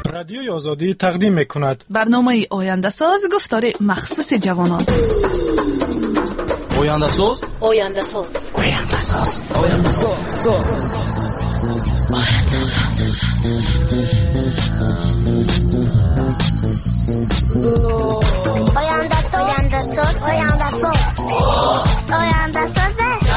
رادیوی آزادی تقدیم میکند برنامه آینده ساز گفتار مخصوص جوانان. آینده ساز آینده ساز آینده ساز آینده ساز آینده ساز آینده ساز آینده ساز آینده ساز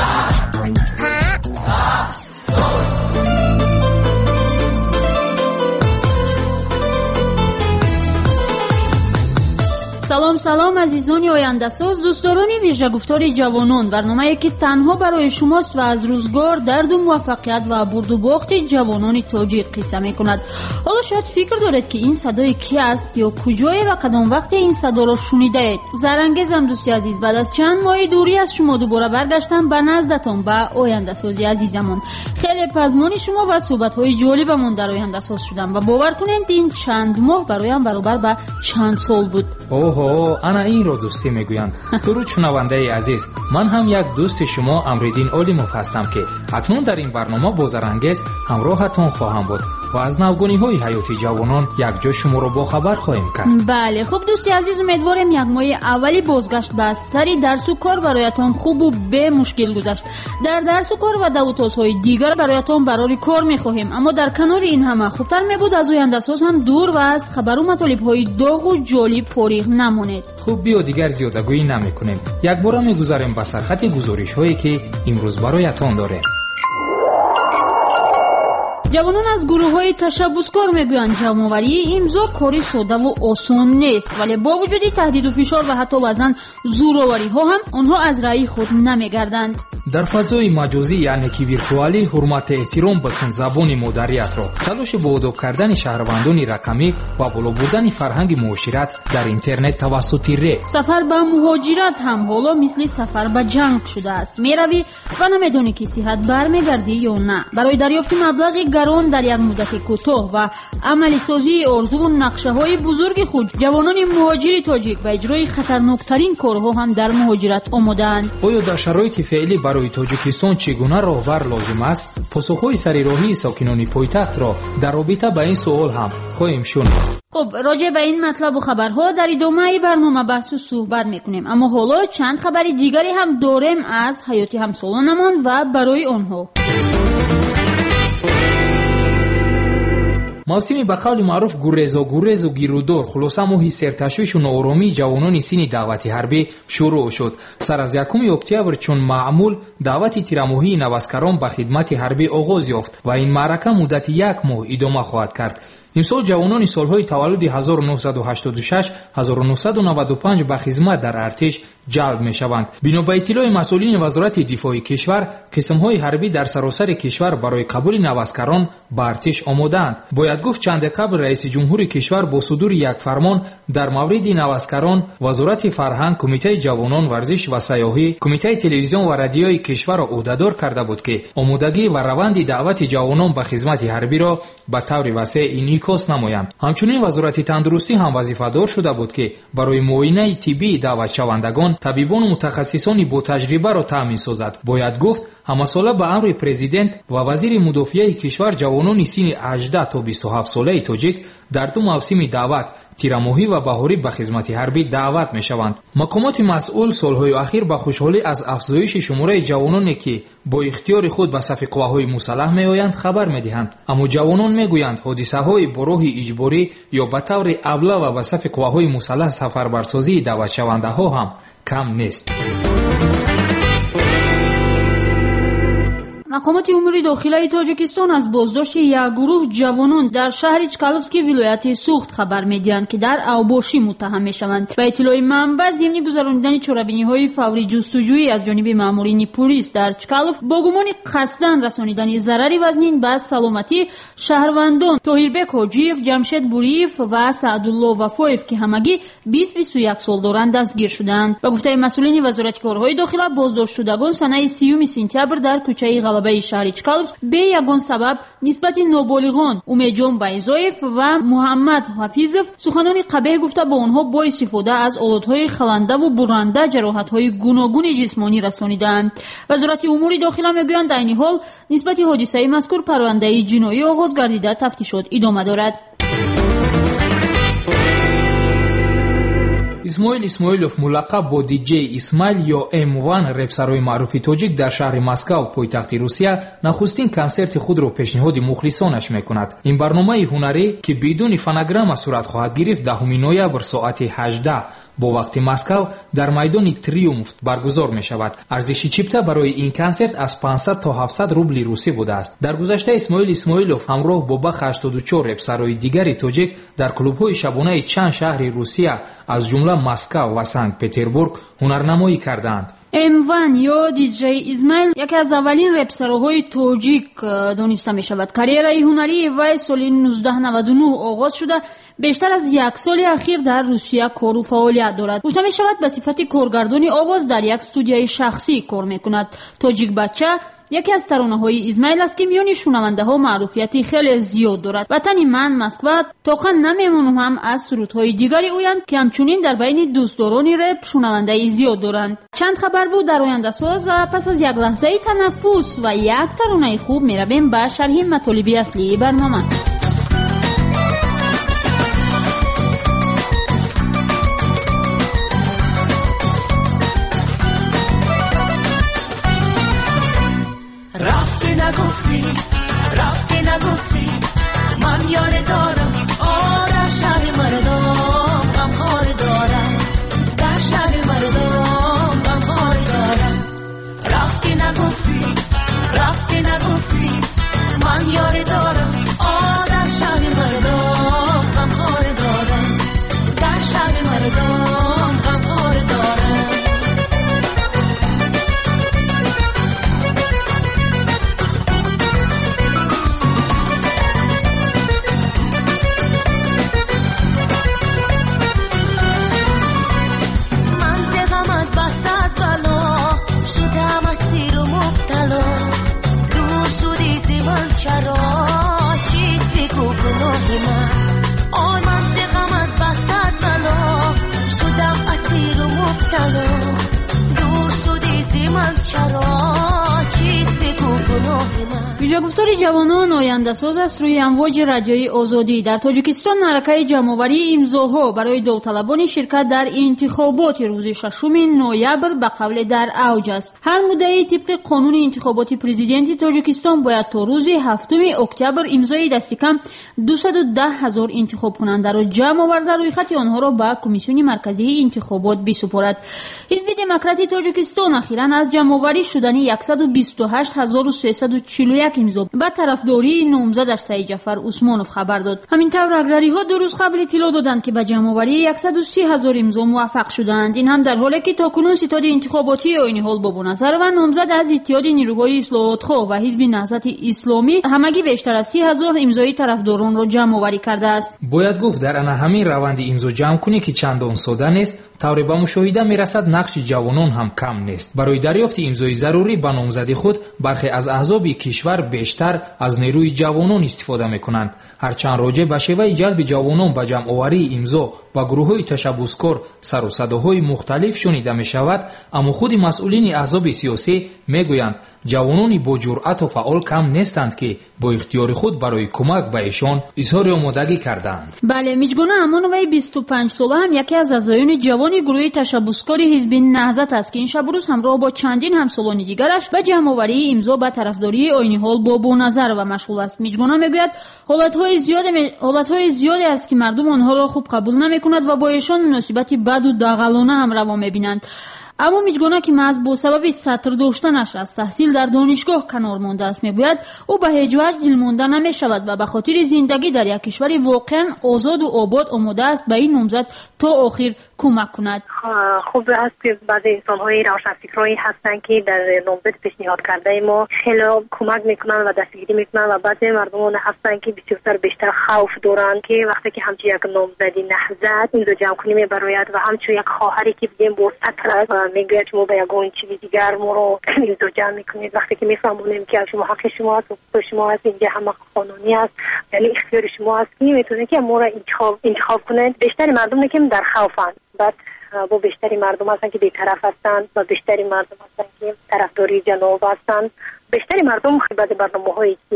سلام عزیزان آینده‌ساز، دوستداران ویژه گفتار جوانان، برنامه‌ای که تنها برای شماست و از روزگار، درد و موفقیت و برد و باخت جوانان تاجیک قصه می‌کند. حالا شاید فکر دارید که این صدای کی است یا کجای و کدام وقت این صدا را شنیده اید. زرانگیزم دوستی عزیز، بعد از چند ماه دوری از شما دوباره برگشتم به نزدتان به آینده‌سازی عزیزمون. خیلی پزمان شما و صحبت‌های جالبمون در آینده‌ساز شدم و باور کنید این چند ماه برایم برابر به چند سال بود. انا این رو دوستی میگویند. درود شنونده عزیز، من هم یک دوست شما امرالدین علیموف هستم که اکنون در این برنامه با زرانگیز همراهتان خواهم بود و از نوگانی‌های حیاتی جوانان یک جا شما رو با خبر خواهیم کرد. بله، خب دوستی عزیز، امیدوارم یک ماه اولی بازگشت به سری درس و کار برایتان خوب و به مشکل گذشت. در درس و کار و دوتاس‌های دیگر برایتان برای کار می‌خواهیم، اما در کنار این همه خوبتر می‌بود از آینده‌ساز هم دور و از خبر و مطالب‌های داغ و جالب فارغ نمانید. خوب بیا دیگر زیادگویی نمی‌کنیم. یک بار می‌گذاریم به سرخط گزارش‌هایی که امروز برایتان داریم. جوانان از گروه‌های تشبسکار میگویند جمع‌آوری امضا کاری ساده و آسان نیست، ولی با وجود تهدید و فشار و حتی بعضاً زوراوری‌ها هم آنها از رأی خود نمیگردند. در فضای مجازی یعنی که ویرتوالی حرمت احترام بکن زبان مادریت را، تلاش با ادب کردن شهروندان رقمی و بالا بردن فرهنگ معاشرت در اینترنت توسط ری. سفر به مهاجرت هم حالا مثل سفر به جنگ شده است. میروی و نمیدانی که صحت برمیگردی یا نه. برای دریافت مبلغ گران در یک مدت کوتاه و عملی سازی آرزو و نقشه‌های بزرگ خود، جوانان مهاجر تاجیک و اجرای خطرناکترین کارها هم در مهاجرت آماده‌اند. آیا در شرایط فعلی برای تاجیکستان چگونه راهبر لازم است؟ پاسخ‌های سریراهی ساکنان پایتخت را در رابطه با این سوال هم خواهیم شنید. خب، راجع به این مطلب و خبرها در ادامه برنامه بحث و صحبت میکنیم، اما حالا چند خبر دیگری هم داریم از حیاتی همسالانمان و برای آنها. موسمی به قول معروف گریز و گیرودار، خلاصه ماهی سرتشویش و ناآرامی جوانان سین دعوتی حربی شروع شد. سر از 1 اکتبر چون معمول دعوت تیرماهی نوسکران به خدمت حربی آغاز یافت و این معرکه مدت 1 ماه ادامه خواهد کرد. امسال جوانان سالهای تولد 1986 1995 به خدمت در ارتش جلب می شوند. بنا به اطلاع مسئولین وزارت دفاع کشور، قسم‌های حربی در سراسر کشور برای قبول نوسکران به ارتش آماده‌اند. باید گفت چند قبل رئیس جمهور کشور با صدور یک فرمان در مورد نوسکران، وزارت فرهنگ، کمیته جوانان، ورزش و سیاحی، کمیته تلویزیون و رادیوی کشور را عهدهدار کرده بود که آمادگی و روند دعوت جوانان به خدمت حربی را به طور وسیع انعکاس نمایند. همچنین وزارت تندرستی هم وظیفه‌دار شده بود که برای معاینه طبی دعوت شوندگان طبیبان و متخصصان با تجربه را تامین سازد. باید گفت همساله به امر پرزیدنت و وزیر مدافعه کشور جوانان سین 18 تا 27 ساله تاجیک در 2 موسم دعوت تیرماهی و بهاری به خدمت حربی دعوت می شوند. مقامات مسئول سالهای اخیر با خوشحالی از افزایش شماره جوانانی که با اختیار خود به صف قواهای مسلح می آیند خبر می دهند، اما جوانان می گویند حادثه های با راه اجباری یا به طور ابله و به صف قواهای مسلح سفربرسازی دعوت شونده ها هم کم نیست. مقامات امور داخلی تاجیکستان از بازداشت یک گروه جوانان در شهر چکالوفسکی ولایت سوخت خبر می‌دهند که در اوباشی متهم می‌شوند. به اطلاع منبع، ضمن گذراندن چاره‌بینی‌های فوری جستجویی از جانب مامورین پلیس در چکالوف با گمان قصداً رسانیدن ضرری وزنین به سلامتی شهروندان طاهربک حاجیف، جمشید بوریف و سعدالله وفایف که همگی 20-21 سال دارند دستگیر شدند. به گفته مسئولین وزارت کارهای داخلی، بازداشت شدگان سنه 30 سپتامبر در کوچه غلبه شهر چکالوفسک به یگان سبب نسبت نابالغان امیدجان بایزایف و محمد حفیظов سخنان قبیح گفته با آنها با استفاده از آلاتهای خلنده و برنده جراحت‌های گوناگون جسمانی رسانیدند. وزارت امور داخلی میگویند در این حال نسبت حادثه مذکور پرونده جنایی آغاز گردیده، تفتیشات ادامه دارد. исмоил исмоилов мулаққаб бо диджей исмаил ё M1 репсарои маъруфи тоҷик дар шаҳри Москав пойтахти Русия нахустин консерти худро пешниҳоди мухлисонаш мекунад. ин барномаи ҳунарӣ ки бидуни фонограмма сурат хоҳад гирифт 10 ноябр соати 18 бо вақти Москав дар майдони Триумф баргузор мешавад. арзиши чипта барои ин консерт аз 500 то 700 рубли русӣ будааст. дар гузашта исмоил исмоилов ҳамроҳ бо бахи 84 репсарои дигари тоҷик дар клубҳои шабонаи чанд шаҳри Русия аз ҷумла Москав ва Санкт-Петербург ҳунарнамоӣ карданд. M1 ё диджей Исмаил яке аз аввалин репсароҳои тоҷик дониста мешавад. карьераи ҳунарии вай соли 1999 оғоз шуда бештар аз як соли ахир дар Русия кору фаъолият дорад. гуфта мешавад ба сифати коргардони овоз дар як студияи шахсӣ кор мекунад. тоҷик бача яке аз таронаҳои Исмаил аст ки миёни шунавандаҳо маъруфияти хеле зиёд дорад. ватани ман Москва тоқан намемонам ҳам аз сурудҳои дигари оянд ки ҳамчунин дар байни дӯстдорони реп шунавандаи зиёд доранд. чанд хабар буд дар ояндасоз ва пас аз як лаҳзаи танаффус ва як таронаи хуб меравем ба шарҳи матолиби аслии барнома. رفتی نگفتی من یاره دارم در شهر مردم غمخوار دارم در شهر مردم غمخوار دارم رفتی نگفتی من یاره دارم در شهر مردم غمخوار دارم در شهر مردم غمخوار دارم چرا چیز بگو گناه من آی من ز غمت بسد بلا شدم اسیر و مبتلا دور شدی ز من چرا چیز بگو گناه من. ویژه‌گفتاری جوانان آینده‌ساز است روی امواج رادیوی آزادی. در تاجیکستان معرکه جمع‌آوری امضاها برای داوطلبان شرکت در انتخابات روز 6 نوامبر به قول در اوج است. هر مدعی طبق قانون انتخابات پرزیدنتی تاجیکستان باید تا روز 7 اکتبر امضای دست کم 210,000 انتخاب کننده را جمع آورده روی خط آنها را به کمیسیون مرکزی انتخابات بسپارد. حزب دموکراتی تاجیکستان اخیراً از جمع‌آوری شدن 128,341 امضا به طرفداری نامزد سعید جعفر عثمانوف خبر داد. همینطور اگراری‌ها دو روز قبل اطلاع دادند که به جمع‌آوری 130,000 امضا موفق شدند. این هم در حالی که تاکنون ستاد انتخاباتی عین حال با بونظر و نامزد از اتحاد نیروهای اصلاح‌خواه و حزب نهضت اسلامی همگی بیشتر از 30,000 امضای طرفداران را جمع‌آوری کرده است. باید گفت در همین روند امضا جمع کنی که چندان ساده نیست. طور به مشاهده میرسد نقش جوانان هم کم نیست. برای دریافت امضای ضروری به نامزدی خود برخی از احزاب کشور بیشتر از نیروی جوانان استفاده میکنند. هرچند راجع به شیوه جلب جوانان به جمع‌آوری امضا و گروه‌های تشبثکار سر و صداهای مختلف شنیده می شود، اما خود مسئولین احزاب سیاسی میگویند جوانانی با جرأت و فعال کم نیستند که با اختیار خود برای کمک به ایشان اظهار آمادگی کردند. بله، میجگونه امانوی 25 ساله هم یکی از اعضایان جوان گروه تشبثکاری حزب نهضت است که این شب روز همراه با چندین همسالان دیگرش به جمع‌آوری امضا به طرفداری عین حال با بونظر و مشغول است. میجگونه میگوید حالتهای زیادی است که مردم آنها را خوب قبول نمی‌کنند و با ایشان مناسبت بد و دغلانه هم روا می‌بینند. اما میجگونه که محض با سبب سطر داشتنش از تحصیل در دانشگاه کنار مانده است. میگوید او به هیچ وجه دلمانده نمیشود و به خاطر زندگی در یک کشور واقعا آزاد و آباد آماده است به این نامزد تا آخر کمک کند. خوب است که بعضی انسان‌های روشنفکرایی هستند که در نامزد پیشنهاد کرده ما خیلی کمک میکنند و دستگیری میکنند و بعضی مردمان هستند که بسیار بیشتر خوف دارند که وقتی که همچون یک نامزدی نهضت اینجا جمع کنیم میبراید و همچون یک خواهری که دیدیم با سطر میگوید شما به یگان چیزی دیگر ما رو اینجا جمع میکنید. وقتی که میفهمونیم که شما حق شما است و شما است، اینجا هم قانونی است، یعنی اختیار شما است که میتونید که ما را انتخاب کنید. بیشتر مردم که در خوفند، بعد با بیشتری مردم هستند که بی‌طرف هستند و بیشتری مردم هستند که طرفداری جناب هستند. بیشتری مردم بعد برنامه‌هایی که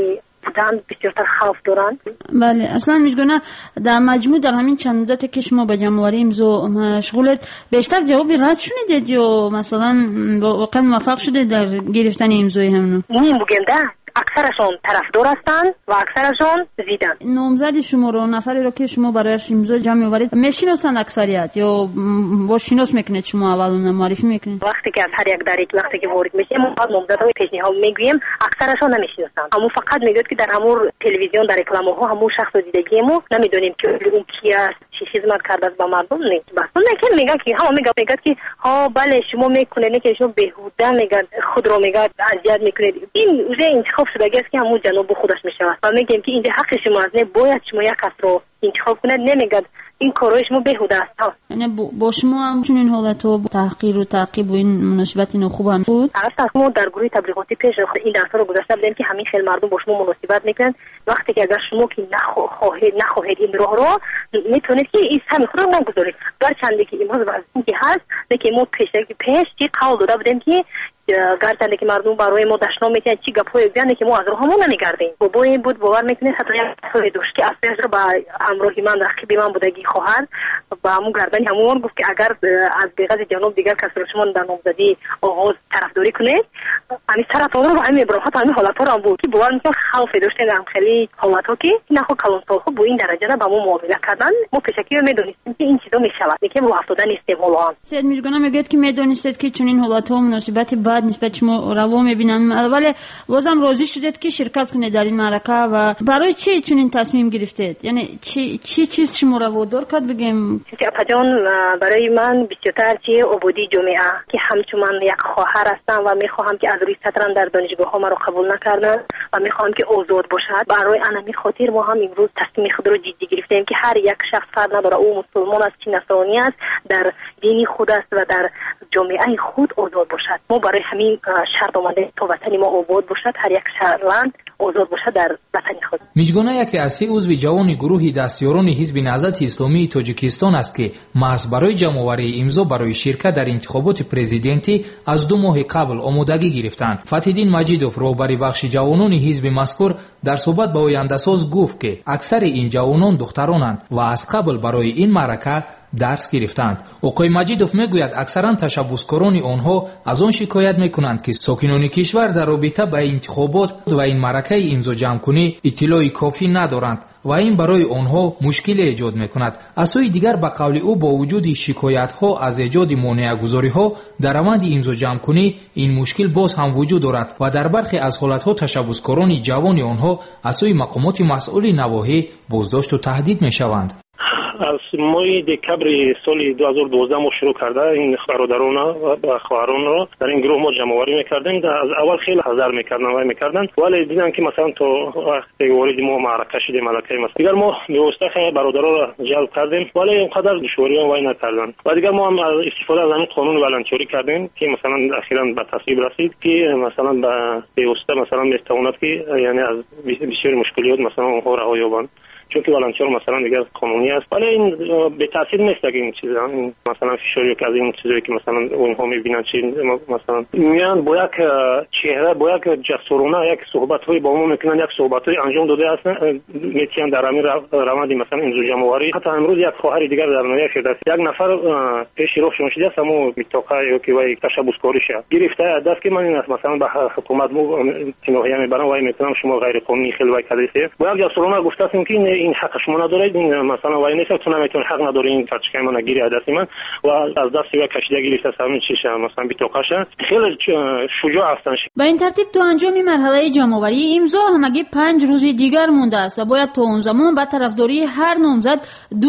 بودن بسیارتر خوف دارند. بله اصلا میگونه در مجموع در همین چند مدت که شما به جمع‌آوری امضا مشغولت بیشتر جوابی رد شدید یا مثلا واقعا موفق شده در گرفتن امضای همونو؟ نیم بگنده اکثرشون طرفدار هستند و اکثرشون زیدن. نامزد شما رو نفری رو که شما برایش امضا جمع آورید میشناسن اکثریت یا با شناس میکنید شما اول معرفی میکنید؟ وقتی که از هر یک دریک وقتی که وارد میشیم ما نامزدهای پیشنهاد میگوییم اکثرشون نمیشناسن. همون فقط میگوید که در همون تلویزیون در رکلامه ها همون شخص رو دیدگیمو نمیدونیم که اون کی است چی خدمت کرده است با مردم. نیست بس اون میگه که همون میگه که ها بله شما میکنید که شما بهوده میگه خود رو میگه اذیت میکنید. این اوجه انتخاب شده است که همون جناب خودش میشود و میگیم که اینجا حق شما است نه باید شما یک کس رو انتخاب کنید. نمیگه این کارای شما بهوده است. یعنی با شما هم چون این حالت و تحقیر و تعقیب و این مناسبت اینو خوب هم بود؟ اصلا ما در گروه تبلیغاتی پیش این درس‌ها رو گذاشته بودیم که همین خیلی مردم با شما مناسبت میکنن. وقتی که اگر شما که نخواهید این راه رو میتونید که این همین خود رو نگذارید. گرچه که امروز وضعی که هست که ما پیش چی قول داده بودیم که گرچه که مردم برای ما دشنا میکنن چی گپ‌های بیان که ما از راهمون نمیگردیم. بابا این بود باور میکنید حتی یک سال دوست که اصلاً رو با همراهی من رقیب من بودگی خواهر با همون گردن همون گفت که اگر از بیغاز جنوب دیگر کس رو شما در نامزدی آغاز طرفداری کنید همین طرفدار رو همین براحت همین حالت‌ها رو بود که باور میکنم خوف داشتن هم خیلی حالت‌ها که نخو کلان سال‌ها با این درجه نه با ما معامله کردن. ما پیشکی میدونستیم که این چیزا میشود که ما افتاده نیستیم حالا. سید میرگانا میگه که میدونستید که چنین حالت‌ها مناسبت بعد نسبت شما روا میبینن ولی بازم راضی شدید که شرکت کنید در این معرکه و برای چی چنین تصمیم گرفتید؟ یعنی چی چیز شما رو وادار کرد بگیم؟ جان برای من بسیارتر چی عبودی جامعه که همچون من یک خواهر هستم و میخواهم که از روی سطران در دانشگاه ها مرا قبول نکردن و میخواهم که آزاد باشد. برای انمی خاطر ما هم امروز تصمیم خود رو جدی گرفتیم که هر یک شخص فرق نداره او مسلمان است چه نصرانی است در دینی خود است و در جامعه خود آزاد باشد. ما برای همین شرط آمده تا وطن ما آباد باشد هر یک شهروند آزاد باشد در وطن خود. میجگونه یکی از سه عضو جوان گروه دستیاران حزب نهضت اسلامی تاجیکستان است که محض برای جمع‌آوری امضا برای شرکت در انتخابات پرزیدنتی از 2 ماه قبل آمادگی گرفتند. فتح‌الدین مجیدوف رهبر بخش جوانان حزب مذکور در صحبت با آینده‌ساز گفت که اکثر این جوانان دخترانند و از قبل برای این معرکه درس گرفتند. آقای مجیدوف میگوید اکثرا تشبسکاران آنها از آن شکایت میکنند که ساکنان کشور در رابطه با انتخابات و این معرکه امضا جمع‌کنی اطلاع کافی ندارند و این برای آنها مشکل ایجاد میکند. از سوی دیگر به قول او با وجود شکایت ها از ایجاد مانع گذاری ها در روند امضا جمع‌کنی این مشکل باز هم وجود دارد و در برخی از حالت ها تشبسکاران جوان آنها از سوی مقامات مسئول نواحی بازداشت و تهدید میشوند. از ماه دکبر سال 2012 ما شروع کرده این برادران و خواهران رو در این گروه ما جمع‌آوری می‌کردیم. از اول خیلی حذر می‌کردن ولی دیدن که مثلا تو وقتی وارد ما معرکه شدیم معرکه مثلا دیگر ما به برادران رو جلب کردیم ولی اینقدر دشواری وای نکردن و دیگر ما هم استفاده از همین قانون ولنتاری کردیم که مثلا اخیراً به تصویب رسید که مثلا به واسطه مثلا میتواند که یعنی از بسیار مشکلات مثلا اونها رها یابند چون که ولنتار مثلا دیگر قانونی است ولی این به تاثیر نیست که این چیزا مثلا فشاری که از این چیزایی که مثلا اونها میبینن چی مثلا میان با یک چهره با یک جسورانه یک صحبت‌های با ما میکنن یک صحبت‌های انجام داده است میتونن در همین روند مثلا امضا جمع‌آوری حتی امروز یک خواهر دیگر در نویا شده است یک نفر پیش روشون شده است اما میتوقع که وای تشبسکاری شد گرفته دست که من مثلا به حکومت مو تنوهی میبرم وای میتونم شما غیر قانونی خیلی وای کردید با یک جسورانه گفته است که این حق شما ندارید این مثلا وای نیست تو نمیتونید حق نداری این کارچکای من گیری دست من و از دست یک کشیده گرفته همین چیشه مثلا بی‌توقعه خیلی شجاع هستن. با این ترتیب تا انجام مرحله جمع‌آوری امضا همگی 5 روز دیگر مونده است و باید تا اون زمان با طرفداری هر نامزد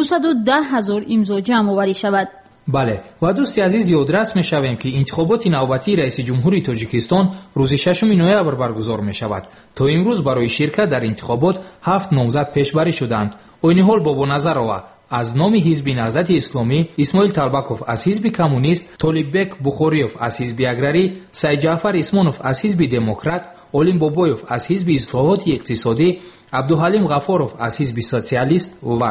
210,000 امضا جمع‌آوری شود. بله و دوستی عزیز یادرس می‌شویم که انتخابات نوبتی رئیس جمهوری تاجیکستان روز 6 نوامبر برگزار می‌شود. تا امروز برای شرکت در انتخابات 7 نامزد پیشبری شدند. این حال با نظر از نام حزب نهضت اسلامی اسماعیل طلبکوف از حزب کمونیست، طالببک بخوریوف از حزب اگراری، سید جعفر اسمانوف از حزب دموکرات، اولین بابایوف از حزب اصلاحات اقتصادی، عبدالحلیم غفورов از حزب سوسیالیست و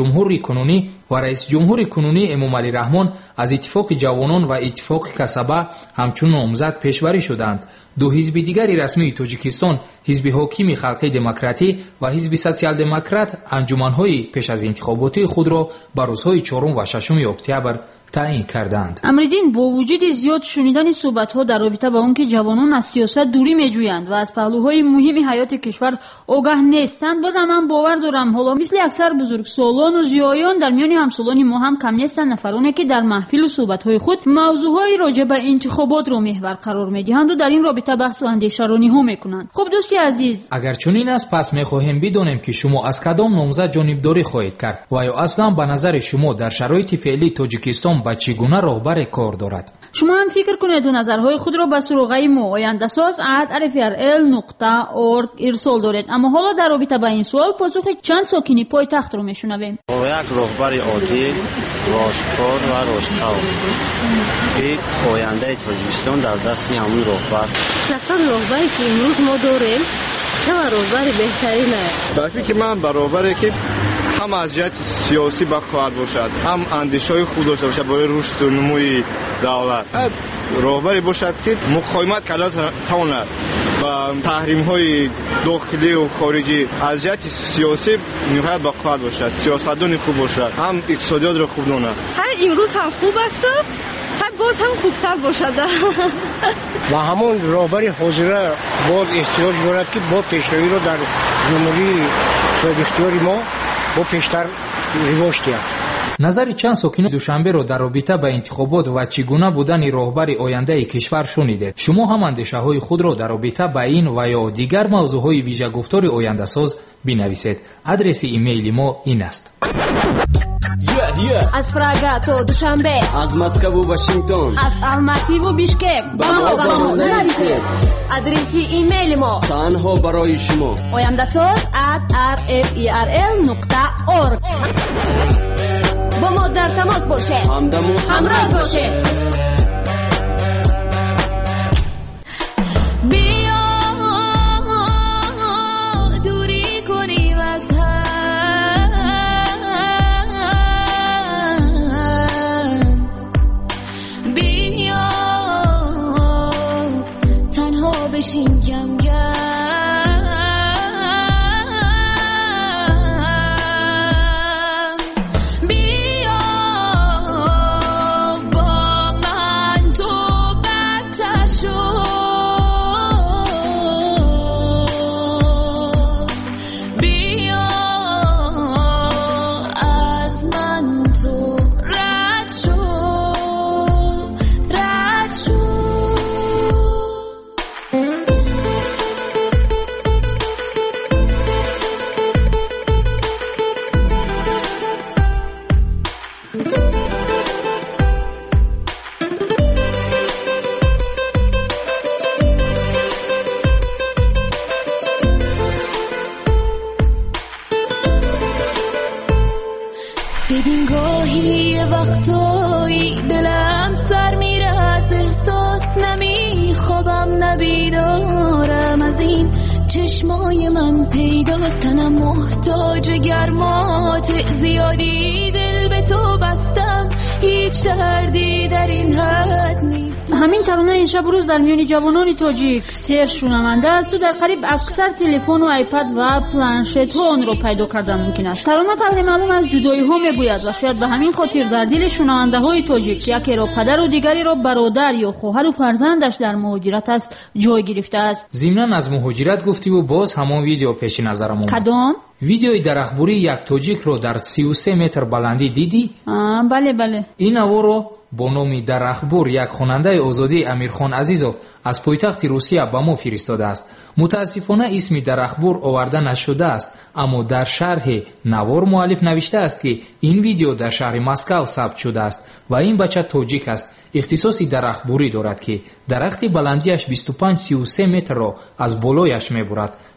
رئیس جمهوری کنونی امامعلی رحمان از اتفاق جوانان و اتفاق کسبه همچون نامزد پیشبری شدند. دو حزب دیگری رسمی تاجیکستان، حزب حاکم خلقی دموکراتی و حزب سوسیال دموکرات، انجمن‌های پیش از انتخابات خود را بر روزهای 4 و 6 اکتبر تعیین کردند. امریدین با وجود زیاد شنیدن صحبت‌ها در رابطه با اون که جوانان از سیاست دوری می‌جویند و از پهلوهای مهم حیات کشور آگاه نیستند، باز من باور دارم حالا مثل اکثر بزرگسالان و زیایان در میان همسالان ما هم کم نیستند نفرانی که در محفل و صحبت‌های خود موضوعهای راجع به انتخابات رو محور قرار می‌دهند و در این رابطه بحث و اندیشه‌رانی ها می‌کنند. خب دوستی عزیز، اگر چنین است پس می‌خواهیم بدانیم که شما از کدام نامزد جانبداری خواهید کرد و یا اصلا به نظر شما در شرایط فعلی تاجیکستان با چگونه راهبر کار دارد؟ شما هم فکر کنید و نظرهای خود را به سروقه ما oyandasaz@rfrl.org ارسال دارید. اما حالا در رابطه با این سوال پاسخ چند ساکنی پایتخت رو میشنویم. یک راهبر عادل، راستکار و راستقو. این آینده تاجیکستان در دست همون راهبر. شخصا راهبری که امروز ما داریم چه راهبر بهترین است؟ در فکر من برابره که هم از جهت سیاسی بخواهد باشد، هم اندیشه‌های خود داشته باشد برای رشد و نموی دولت. راهبری باشد که مقاومت کرده تواند با تحریم‌های داخلی و خارجی. از جهت سیاسی نهایت بخواهد باشد، سیاستدان خوب باشد، هم اقتصادیات را خوب داند. هر امروز هم خوب است، هم باز هم خوبتر باشد. و همون راهبری حاضر باز احتیاج دارد که با پیشروی را در جمهوری صاحب اختیاری ما با پیشتر رواج دهد. نظر چند ساکن دوشنبه را در رابطه با انتخابات و چگونه بودن راهبر آینده کشور شنیدید. شما هم اندیشه‌های خود را در رابطه با این و یا دیگر موضوعهای ویژه گفتار آینده ساز بنویسید. آدرس ایمیل ما این است: از پراگ تا دوشنبه، از مسکو و واشنگتن، از الماتی و بیشکک با ما نویسید. آدرس ایمیل ما تنها برای شما oyandasaz@rferl.org. با ما در تماس باشه، همراه باشه. بشیم کم کم، بیا با من تو بدتر شو، بیا از من تو رد شو، رد شو. ببین گاهی وقتایی دلم سر میره از احساس، نمیخوابم نبیدارم از این چشمای من پیداست، تنم محتاج گرمات زیادی، دل به تو بستم هیچ دردی در این حد نیست. همین ترانه این شب روز در میان جوانان تاجیک سیر شنونده است و در قریب اکثر تلفن و آیپد و پلنشت ها آن را پیدا کردن ممکن است. ترانه تقریبا معلوم از جدایی ها میگوید و شاید به همین خاطر در دل شنونده های تاجیک یکی را پدر و دیگری را برادر یا خواهر و فرزندش در مهاجرت است جای گرفته است. ضمناً از مهاجرت گفتی و باز همان ویدیو پیش نظرم اومد. کدام؟ ویدیوی درختبوری یک تاجیک رو در 33 متر بلندی دیدی؟ بله بله. این او رو با نام درختبور یک خواننده آزادی امیرخان عزیزوف از پایتخت روسیه به ما فرستاده است. متاسفانه اسم درختبور آورده نشده است، اما در شرح نوار مؤلف نوشته است که این ویدیو در شهر مسکو ثبت شده است و این بچه تاجیک است. اختصاصی درختبوری دارد که درخت بلندیش 25-33 متر را از بالایش میبرد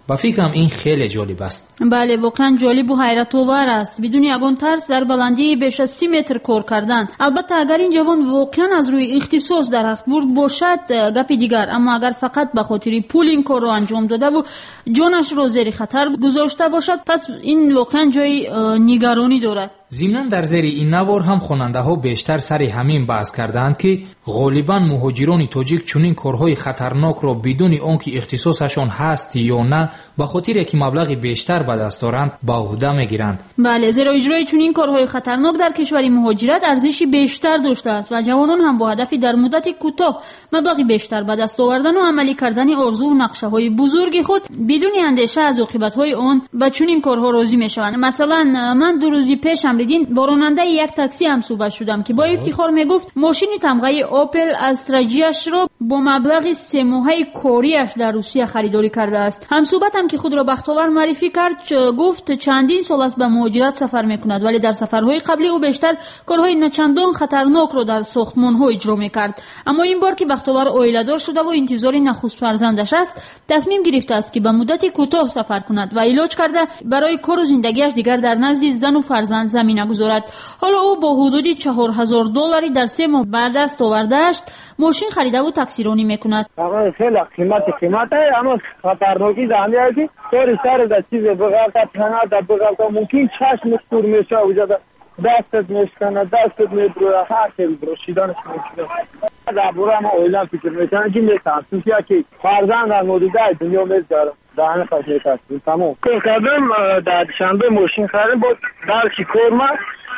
ба фикрам ин хеле ҷолиб аст. бале воқеан ҷолибу ҳайратовар аст. бидуни ягон тарс дар баландии беш аз 30 метр кор кардан. албатта агар ин ҷавон воқеан аз рӯи ихтисос дарахтбурд бошад гапи дигар, аммо агар фақат ба хотири пул ин корро анҷом додаву ҷонашро зери хатар гузошта бошад, пас ин воқеан ҷои нигаронӣ дорад. зимнан дар зери ин навор ҳам хонандаҳо бештар сари ҳамин баҳс кардаанд ки ғолибан муҳоҷирони тоҷик чунин корҳои хатарнокро бидуни он ки ихтисосашон ҳаст ё на ба хотире ки маблағи бештар ба даст доранд ба уҳда мегиранд. бале, зеро иҷрои чунин корҳои хатарнок дар кишвари муҳоҷират арзиши бештар доштааст ва ҷавонон ҳам бо ҳадафи дар муддати кӯтоҳ маблағи бештар ба даст овардану амалӣ кардани орзуву нақшаҳои бузурги худ бидуни андеша аз оқибатҳои он ба чунин корҳо розӣ мешаванд. масалан, ман 2 рӯзи пеш амридин бо ронандаи як такси ҳам суҳбат шудам ки бо ифтихор мегуфт мошини тамғаи Opel Astra-ро бо маблағи 3 моҳаи кориаш дар Русия харидорӣ кардааст. ҳамсуҳбатам ки худро бахтовар маърифӣ кард гуфт чандин сол аст ба муҳоҷират сафар мекунад, вале дар сафарҳои қаблӣ ӯ бештар корҳои начандон хатарнокро дар сохтмонҳо иҷро мекард. аммо ин бор ки бахтовар оиладор шудаву интизори нахуст фарзандаш аст, тасмим гирифтааст ки ба муддати кӯтоҳ сафар кунад ва илоҷ карда барои кору зиндагиаш дигар дар назди зану фарзанд замина гузорад. ҳоло ӯ бо ҳудуди $4000 дар 3 моҳ ба даст овардааш мошин харидаву таксиронӣ мекунад. خیلی قیمته اما خطرناکی زنده است طوری سر در چیز بغلطه پناه در بغلطه ممکن چشم کور میشه و دستت میشکنه دستت میبروه هر که بروشیدانش میکنه در بوره ما اویلان فکر میکنه که میکنم چونکه که فرزند در موجوده دنیا میذاره دهنه خشنه کسیم تمام کار کردم در شنبه ماشین خریم با درکی کورما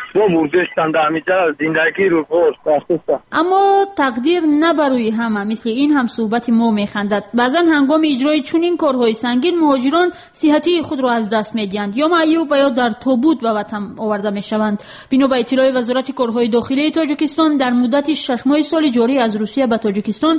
аммо тақдир на барои ҳама мисли ин ҳам суҳбати мо механдад. баъзан ҳангоми иҷрои чунин корҳои сангин муҳоҷирон сиҳатии худро аз даст медиҳанд ё маъюб ва ё дар тобут ба ватан оварда мешаванд. бино ба иттилои вазорати корҳои дохилии тоҷикистон дар муддати 6 моҳи соли ҷорӣ аз русия ба тоҷикистон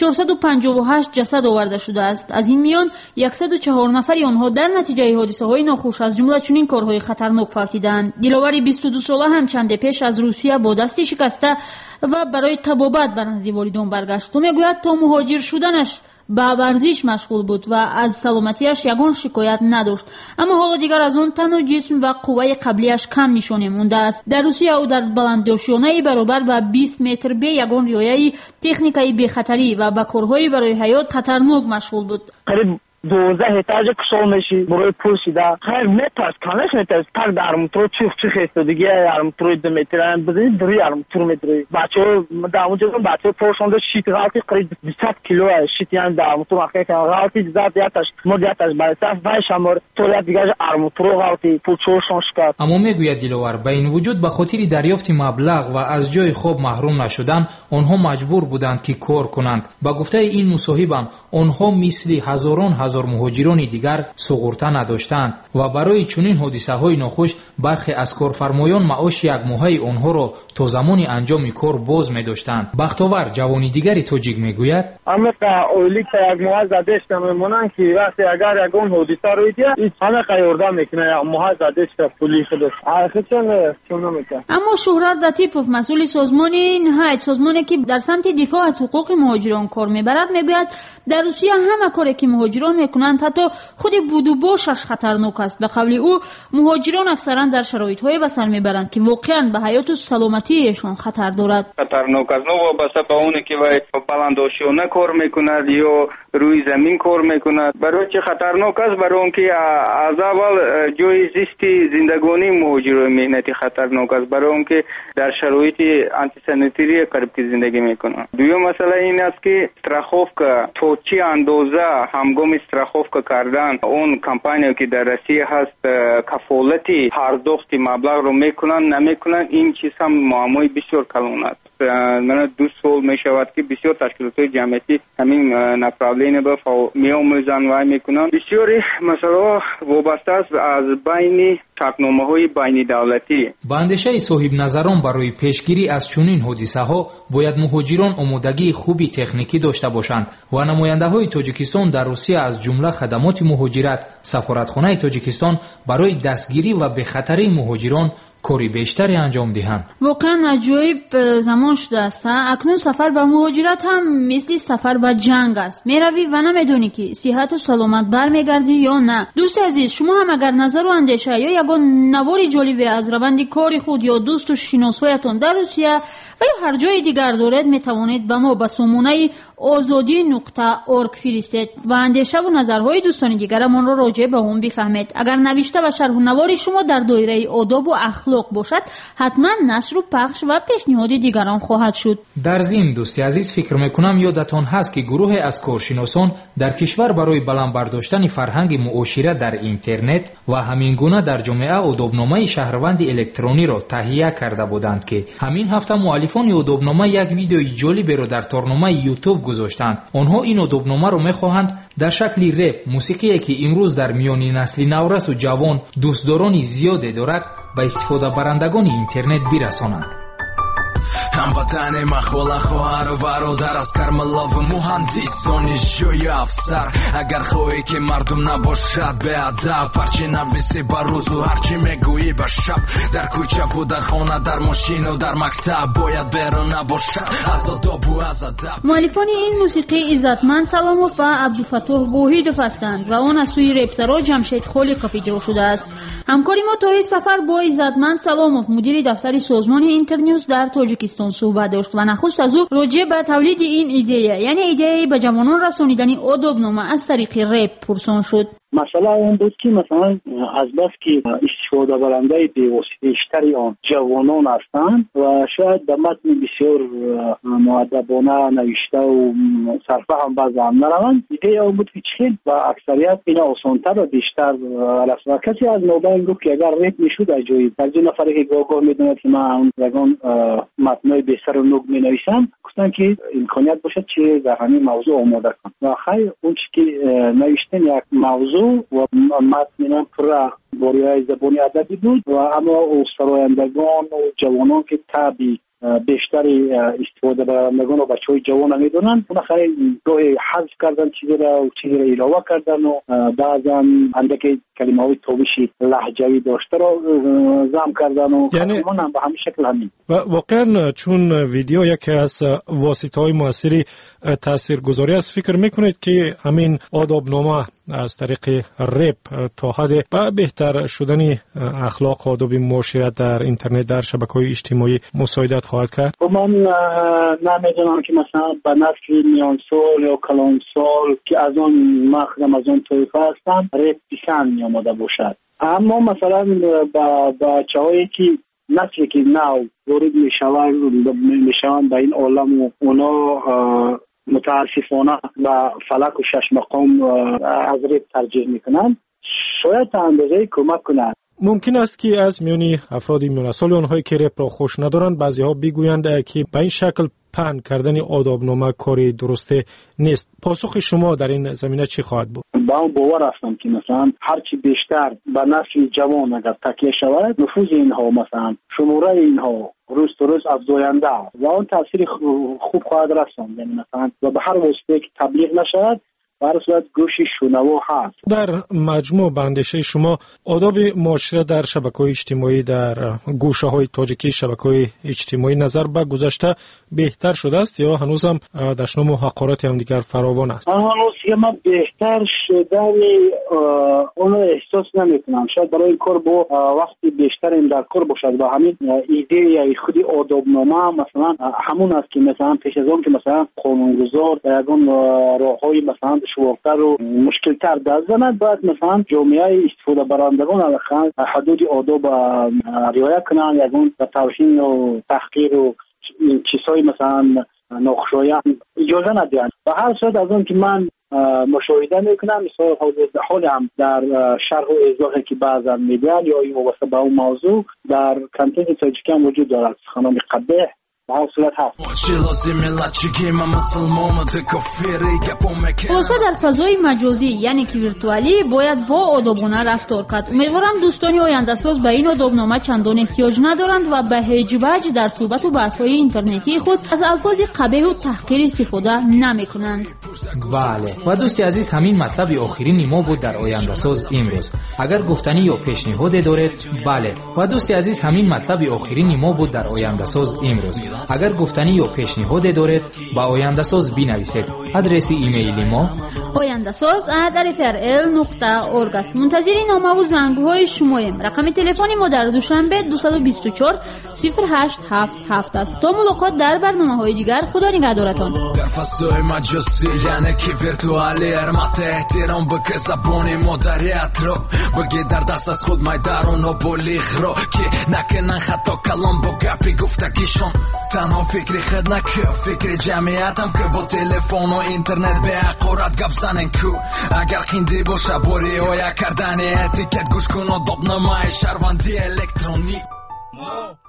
458 ҷасад оварда шудааст. аз ин миён 104 нафари онҳо дар натиҷаи ҳодисаҳои нохуш аз ҷумла чунин корҳои хатарнок фавтидаанд. диловари 22 сола ҳам чанде пеш аз русия бо дасти шикаста ва барои табобат ба назди волидон баргашт. ӯ мегӯяд то муҳоҷир шуданаш ба варзиш машғул буд ва аз саломатиаш ягон шикоят надошт. аммо ҳоло дигар аз он тану ҷисм ва қувваи қаблияш кам нишоне мондааст. дар русия ӯ дар баланддошёнаи баробар ба 20 метр бе ягон риояи техникаи бехатарӣ ва ба корҳои барои ҳаёт хатарнок машғул буд. 12 этажа кусол меши барои пул шида хайр метас канаш метас так дар метро чух истодиги яр метро 2 метр бизин 2 метр бачо дар онҷо бачо пошонда шит галти қариб 20 кило шит ян дар метро махка галти зат яташ модяташ байса вай шамор то я дигар армутро галти пулчошон шкат. аммо мегӯяд диловар ба ин вуҷуд ба хотири дарёфти маблағ ва аз ҷои хоб маҳрум нашудан онҳо маҷбур буданд ки кор кунанд. ба гуфтаи ин мусоҳибам онҳо мисли ҳазорон муҳоҷирони дигар суғурта надоштанд ва барои чунин ҳодисаҳои нохуш бархе аз корфармоён маоши якмоҳаи онҳоро то замони анҷоми кор боз медоштанд. бахтовар ҷавони дигари тоҷик мегӯяд ҳамақа ойликта якмоҳа задешта мемонанд ки вақте агар ягон ҳодиса рӯй диҳад ҳамақа ёрдам мекунад якмоҳа задешта пули худаш аммо шуҳрат латипов масъули созмони ниҳоят созмоне ки дар самти дифоъ аз ҳуқуқи муҳоҷирон кор мебарад мегӯяд дар русия ҳама коре ки муҳоҷирон мекунанд ҳатто худи буду бошаш хатарнок аст. ба қавли ӯ муҳоҷирон аксаран дар шароитҳое ба сар мебаранд ки воқеан ба ҳаёту саломатиашон хатар дорад. хатарнок аст но вобаста ба оне ки вай баландошона кор мекунад ё рӯи замин кор мекунад. барои чи хатарнок аст? барои он ки аз аввал ҷои зисти зиндагонии муҳоҷирони меҳнати хатарнок аст. барои он ки дар шароити антисанитария қариб ки зиндагӣ мекунад. дуюм масъала ин аст ки страховка то чӣ андоза ҳангоми страховка кардан он компания ки дар Россия ҳаст кафолати пардохти маблағро мекунанд намекунанд ин чиз ҳам муаммои бисёр калон аст. мана 2 сол мешавад ки бисёр ташкилотҳои ҷамъиятӣ ҳамин направление ба меомӯзанд ва мекунанд. бисёри масъалаҳо вобаста аст аз байни шартномаҳои байнидавлатӣ. ба андешаи соҳибназарон барои пешгирӣ аз чунин ҳодисаҳо бояд муҳоҷирон омодагии хуби техникӣ дошта бошанд ва намояндаҳои Тоҷикистон дар Русия аз ҷумла хадамоти муҳоҷират, сафоратхонаи Тоҷикистон барои дастгирӣ ва бехатарии муҳоҷирон کاری بیشتری انجام دهند. واقعا عجایب زمان شده است. اکنون سفر به مهاجرت هم مثل سفر به جنگ است. میروی و نمیدونی که صحت و سلامت برمیگردی یا نه. دوست عزیز، شما هم اگر نظر و اندیشه یا یگان نواری جالبی از روند کار خود یا دوست و شناسایتان در روسیه و یا هر جای دیگر دارید، میتوانید به ما به سامانه azadi.org فرستید و اندیشه و نظرهای دوستان دیگرمان را راجع به اون بفهمید. اگر نوشته و شرح و نوار شما در دایره آداب و اخلاق باشد، حتما نشر و پخش و پیشنهاد دیگران خواهد شد. در ضمن دوستی عزیز، فکر میکنم یادتان هست که گروه از کارشناسان در کشور برای بلند برداشتن فرهنگ معاشرت در اینترنت و همین گونه در جامعه آدابنامه شهروند الکترونی را تهیه کرده بودند که همین هفته مؤلفان آدابنامه یک ویدیوی جالب را در تارنامه یوتیوب گذاشتند. آنها این آدابنامه را میخواهند در شکل رپ، موسیقی که امروز در میان نسل نورس و جوان دوستداران زیادی دارد، به استفاده برندگان اینترنت برسانند. هموطن مخواله خواهر و برادر از کرملا و مهندس دانشجوی افسر، اگر خواهی که مردم نباشد به ادب، پرچی نویسی بر روز و هرچی میگویی به شب، در کوچه و در خانه، در ماشین و در مکتب، باید بیرون نباشد از آداب و از ادب. مؤلفان این موسیقی عزتمند سلاموف و عبدالفتاح واحدوف هستند و آن از سوی رپسرا جمشید خالقوف اجرا شده است. همکاری ما تا این سفر با عزتمند سلاموف، مدیر دفتر سازمان اینترنیوز در تاجیکستان صحبت داشت و نخست از او راجع به تولید این ایده، یعنی ایده به جوانان رسانیدن آدابنامه از طریق رپ پرسان شد. مسئله اون بود که مثلا از بس که استفاده برنده بیشتری آن جوانان هستند و شاید به متن بسیار مؤدبانه نوشته و صرفه هم بعض هم نروند، ایده اون بود که چیل و اکثریت اینا آسانتر و بیشتر رسم. و کسی از نوبه گفت که اگر ریپ میشود اجایی در جو نفره که گاه میدوند که من یکان متنای بیشتر و نوگ می نویسم، گفتن که امکانیت باشد چه در همین موضوع آماده کن و خیلی اون چی که نوشتن یک موضوع و متن پر باریای زبانی ادبی بود و اما سرایندگان و جوانان که تابی بیشتری استفاده برندگان و بچه‌های جوان میدونن، اون خیلی گاهی حذف کردن چیزی را و چیزی را ایلاوه کردن و بعضا اندکی کلمه‌های توبیشی لهجوی داشته را زم کردن و یعنی هم به همین شکل همین. و واقعا چون ویدیو یکی از واسطه‌های موثری تاثیرگذاری است، فکر میکنید که همین آدابنامه از طریق رپ تا حد به بهتر شدن اخلاق و آداب معاشرت در اینترنت در شبکه‌های اجتماعی مساعدت خواهد کرد؟ من نمیدونم که مثلا به نسل میان سال یا کلان سال که از آن مخدم از آن طایفه هستن رپ پسند می آمده باشد، اما مثلا با بچه‌هایی که نسلی که نو وارد میشوند به این عالم و اونا متاسفانه به فلک و شش مقام از رپ ترجیح میکنن، شاید تا اندازه کمک کنند. ممکن است که از میانی افراد میان سال آنهایی که رپ را خوش ندارند، بعضی ها بگویند که به این شکل پهن کردن آدابنامه کاری درسته نیست. پاسخ شما در این زمینه چی خواهد بود؟ با اون باور هستم که مثلا هرچی بیشتر به نسل جوان اگر تکیه شود، نفوذ اینها مثلا شماره اینها روز تا روز افزاینده و اون تاثیر خوب خواهد رساند. یعنی مثلا و به هر واسطه که تبلیغ نشود برای صورت گوشی شنوا هست. در مجموع به اندیشه شما آداب معاشرت در شبکه‌های اجتماعی در گوشه‌های تاجیکی شبکه‌های اجتماعی نظر به گذشته بهتر شده است یا هنوز هم دشنام و حقارت هم دیگر فراوان است؟ هنوز که من بهتر شدن اون احساس نمی‌کنم. شاید برای این کار با وقتی بیشتر این در کار باشد و همین ایده یا خودی آدابنامه مثلا همون است که مثلا پیش از اون که مثلا قانونگذار یگان راه‌های مثلا شوارتر و مشکلتر دست زند، باید مثلا جامعه استفاده برندگان علاقه حدود آداب رعایت کنند، یگان توهین و تحقیر و چیزهای مثلا ناخوشایند اجازه ندهند. و هر صورت از اون که من مشاهده میکنم مثلا حال هم در شرح و ایضاحی که بعضا میدن یا این واسه به اون موضوع در کانتین تاجیکی هم وجود دارد. خانم قبه به هر صورت هست. خلاصه در فضای مجازی یعنی که ویرتوالی باید با آدابانه رفتار کرد. امیدوارم دوستانی آینده ساز به این آدابنامه چندان احتیاج ندارند و به هیچ وجه در صحبت و بحث‌های اینترنتی خود از الفاظ قبیح و تحقیر استفاده نمی‌کنند. بله و دوستی عزیز همین مطلب آخرین ما بود در آینده ساز امروز. اگر گفتنی یا پیشنهاد دارید بله و دوستی عزیز همین مطلب آخرین ما بود در آینده ساز امروز. اگر گفتنی یا پیشنهاد دارید با آینده ساز بنویسید. آدرس ایمیلی ما ayandasaz@frl.org است. منتظر نامه و زنگ‌های شماییم. رقم تلفن ما در دوشنبه 224 0877 است. تا ملاقات در برنامه‌های دیگر خدا نگهدارتان. در فضای مجازی یعنی که ویرتوالی ارمت احترام بگه زبان مادریت رو بگه در دست از خود مایدارون و بلیغ رو که نکنن خطا کلام با گپی گفتگیشون تنها فکری خود نکه فکر جمعیتم که با تلفن و اینترنت به حقارت گپ زنن کو اگر خیندی باشه باری های کردن اتیکت گوش کن و دابنامه شهروندی الکترونیک